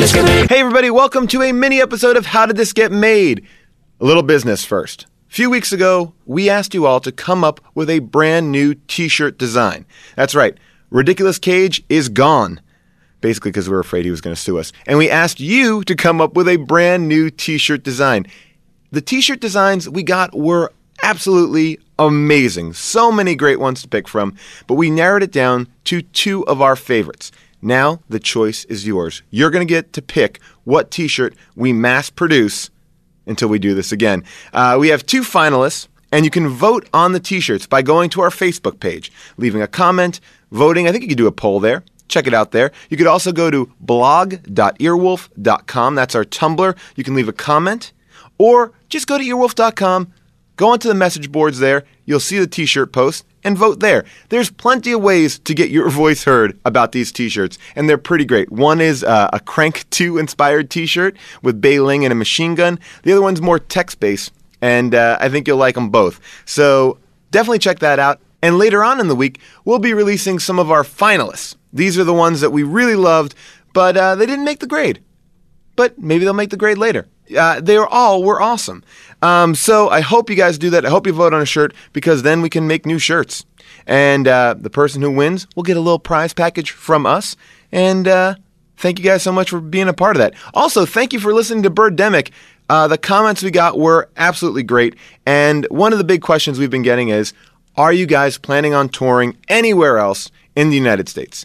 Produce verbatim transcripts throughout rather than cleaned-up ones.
This Get Made? Hey everybody, welcome to a mini episode of How Did This Get Made? A little business first. A few weeks ago, we asked you all to come up with a brand new t-shirt design. That's right, Ridiculous Cage is gone. Basically because we were afraid he was going to sue us. And we asked you to come up with a brand new t-shirt design. The t-shirt designs we got were absolutely amazing. So many great ones to pick from, but we narrowed it down to two of our favorites. Now the choice is yours. You're going to get to pick what t-shirt we mass produce until we do this again. Uh, we have two finalists, and you can vote on the t-shirts by going to our Facebook page, leaving a comment, voting. I think you could do a poll there. Check it out there. You could also go to blog dot earwolf dot com. That's our Tumblr. You can leave a comment, or just go to earwolf dot com, go onto the message boards there. You'll see the t-shirt post and vote there. There's plenty of ways to get your voice heard about these t-shirts, and they're pretty great. One is uh, a Crank two inspired t-shirt with Bei Ling and a machine gun. The other one's more text-based, and uh, I think you'll like them both. So definitely check that out. And later on in the week, we'll be releasing some of our finalists. These are the ones that we really loved, but uh, they didn't make the grade. But maybe they'll make the grade later. Uh, they were all were awesome. Um, so I hope you guys do that. I hope you vote on a shirt, because then we can make new shirts. And uh, the person who wins will get a little prize package from us. And uh, thank you guys so much for being a part of that. Also, thank you for listening to Birdemic. Uh, the comments we got were absolutely great. And one of the big questions we've been getting is, are you guys planning on touring anywhere else in the United States?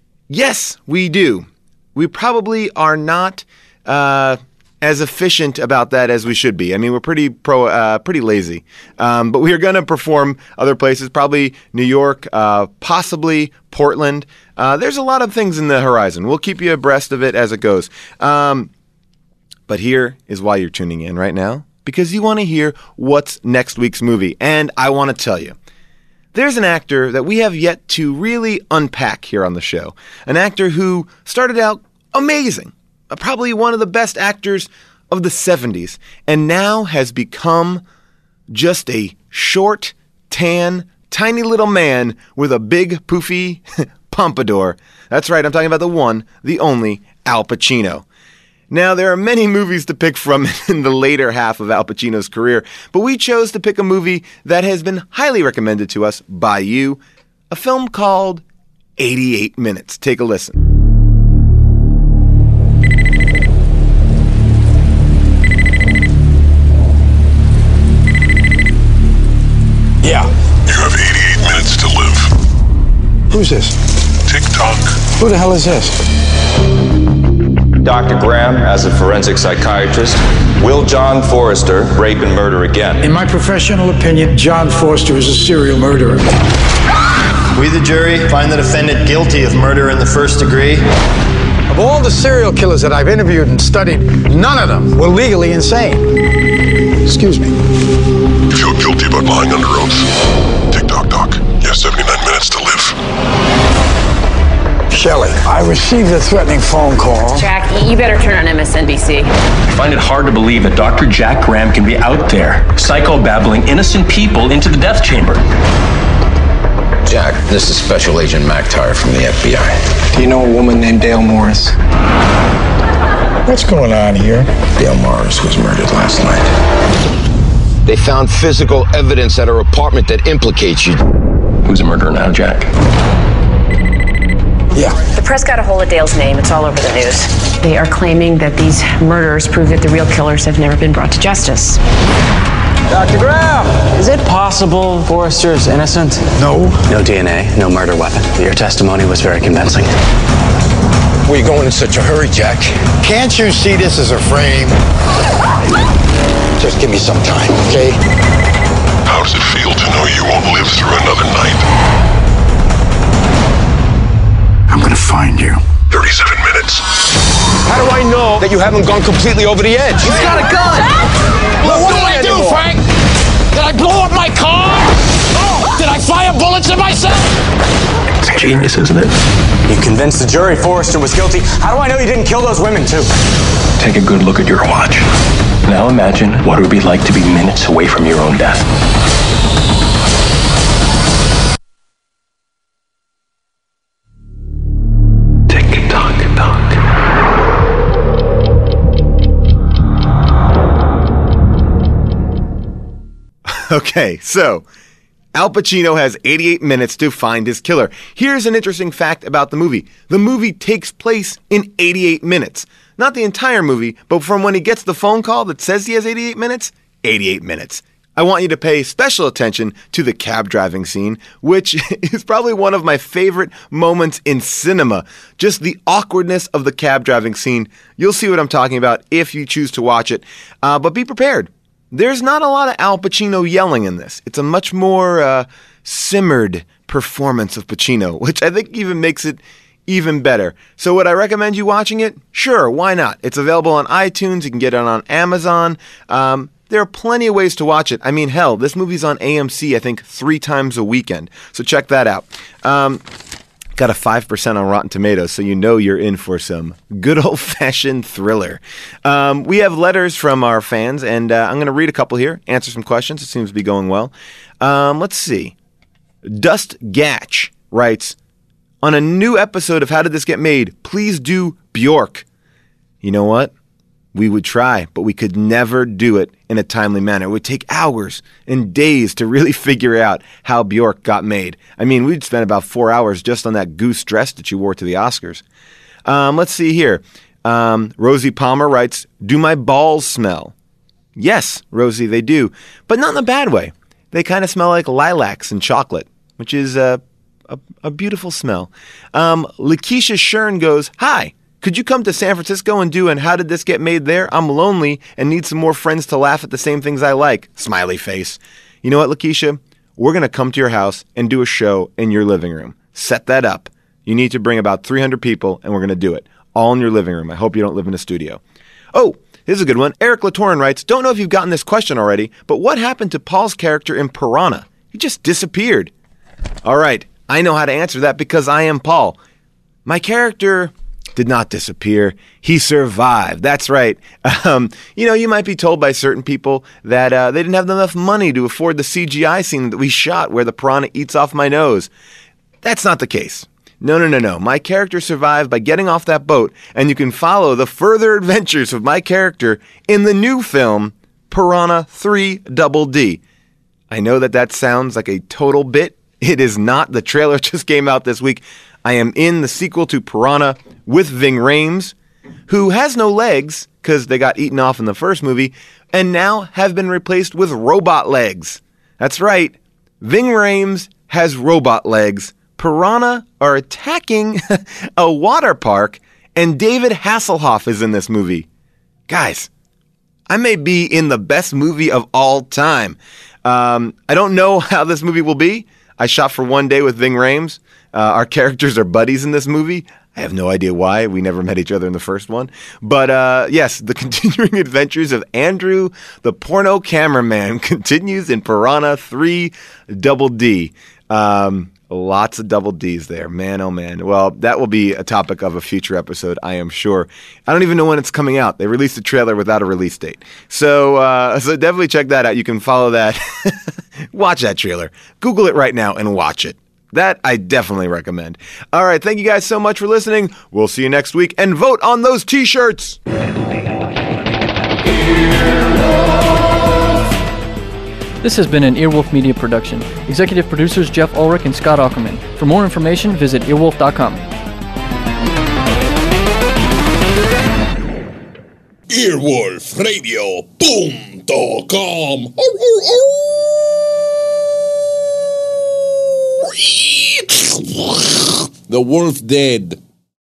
Yes, we do. We probably are not uh, as efficient about that as we should be. I mean, we're pretty pro, uh, pretty lazy. Um, but we are going to perform other places, probably New York, uh, possibly Portland. Uh, there's a lot of things in the horizon. We'll keep you abreast of it as it goes. Um, but here is why you're tuning in right now, because you want to hear what's next week's movie. And I want to tell you, there's an actor that we have yet to really unpack here on the show. An actor who started out amazing, probably one of the best actors of the seventies, and now has become just a short, tan, tiny little man with a big, poofy pompadour. That's right, I'm talking about the one, the only, Al Pacino. Now, there are many movies to pick from in the later half of Al Pacino's career, but we chose to pick a movie that has been highly recommended to us by you, a film called eighty-eight minutes. Take a listen. Yeah. You have eighty-eight minutes to live. Who's this? Tick-tock. Who the hell is this? Doctor Graham, as a forensic psychiatrist, will John Forrester rape and murder again? In my professional opinion, John Forrester is a serial murderer. We, the jury, find the defendant guilty of murder in the first degree. Of all the serial killers that I've interviewed and studied, none of them were legally insane. Excuse me. You feel guilty about lying under oath. Tick-tock, Doc. You have seventy-nine minutes to live. Shelley, I received a threatening phone call. Jack, you better turn on M S N B C. I find it hard to believe that Doctor Jack Graham can be out there psychobabbling innocent people into the death chamber. Jack, this is Special Agent McTire from the F B I. Do you know a woman named Dale Morris? What's going on here? Dale Morris was murdered last night. They found physical evidence at her apartment that implicates you. Who's a murderer now, Jack? Yeah. The press got a hold of Dale's name. It's all over the news. They are claiming that these murders prove that the real killers have never been brought to justice. Doctor Graham! Is it possible Forrester is innocent? No. No D N A, no murder weapon. Your testimony was very convincing. Where are you going in such a hurry, Jack? Can't you see this as a frame? Just give me some time, okay? How does it feel to know you won't live through another night? I'm gonna find you. thirty-seven minutes. How do I know that you haven't gone completely over the edge? He's got a gun! Well, what did I do, Frank? Did I blow up my car? Oh, did I fire bullets at myself? It's genius, isn't it? You convinced the jury Forrester was guilty. How do I know you didn't kill those women, too? Take a good look at your watch. Now imagine what it would be like to be minutes away from your own death. Tick-tock, tock. Okay, so Al Pacino has eighty-eight minutes to find his killer. Here's an interesting fact about the movie. The movie takes place in eighty-eight minutes. Not the entire movie, but from when he gets the phone call that says he has eighty-eight minutes, eighty-eight minutes. I want you to pay special attention to the cab driving scene, which is probably one of my favorite moments in cinema. Just the awkwardness of the cab driving scene. You'll see what I'm talking about if you choose to watch it. Uh, but be prepared. There's not a lot of Al Pacino yelling in this. It's a much more uh, simmered performance of Pacino, which I think even makes it even better. So would I recommend you watching it? Sure, why not? It's available on iTunes. You can get it on Amazon. Um, there are plenty of ways to watch it. I mean, hell, this movie's on A M C, I think, three times a weekend. So check that out. Um, got a five percent on Rotten Tomatoes, so you know you're in for some good old-fashioned thriller. Um, we have letters from our fans, and uh, I'm going to read a couple here, answer some questions. It seems to be going well. Um, let's see. Dust Gatch writes, on a new episode of How Did This Get Made, please do Bjork. You know what? We would try, but we could never do it in a timely manner. It would take hours and days to really figure out how Bjork got made. I mean, we'd spend about four hours just on that goose dress that you wore to the Oscars. Um, let's see here. Um, Rosie Palmer writes, do my balls smell? Yes, Rosie, they do, but not in a bad way. They kind of smell like lilacs and chocolate, which is uh, a, a beautiful smell. Um, Lakeisha Shern goes, hi. Could you come to San Francisco and do and How Did This Get Made there? I'm lonely and need some more friends to laugh at the same things I like. Smiley face. You know what, Lakeisha? We're going to come to your house and do a show in your living room. Set that up. You need to bring about three hundred people, and we're going to do it. All in your living room. I hope you don't live in a studio. Oh, here's a good one. Eric Latorin writes, don't know if you've gotten this question already, but what happened to Paul's character in Piranha? He just disappeared. All right. I know how to answer that because I am Paul. My character did not disappear. He survived. That's right. Um, you know, you might be told by certain people that uh, they didn't have enough money to afford the C G I scene that we shot where the piranha eats off my nose. That's not the case. No, no, no, no. My character survived by getting off that boat, and you can follow the further adventures of my character in the new film, Piranha three Double D. I know that that sounds like a total bit. It is not. The trailer just came out this week. I am in the sequel to Piranha with Ving Rhames, who has no legs because they got eaten off in the first movie, and now have been replaced with robot legs. That's right. Ving Rhames has robot legs. Piranha are attacking a water park, and David Hasselhoff is in this movie. Guys, I may be in the best movie of all time. Um, I don't know how this movie will be. I shot for one day with Ving Rhames. Uh, our characters are buddies in this movie. I have no idea why. We never met each other in the first one. But uh, yes, the continuing adventures of Andrew, the porno cameraman, continues in Piranha three Double D. Um, lots of double Ds there. Man, oh man. Well, that will be a topic of a future episode, I am sure. I don't even know when it's coming out. They released the trailer without a release date. So, uh, so definitely check that out. You can follow that. Watch that trailer. Google it right now and watch it. That I definitely recommend. All right, thank you guys so much for listening. We'll see you next week, and vote on those T-shirts. This has been an Earwolf Media production. Executive producers Jeff Ulrich and Scott Ackerman. For more information, visit earwolf dot com. earwolf radio punto com. The wolf dead.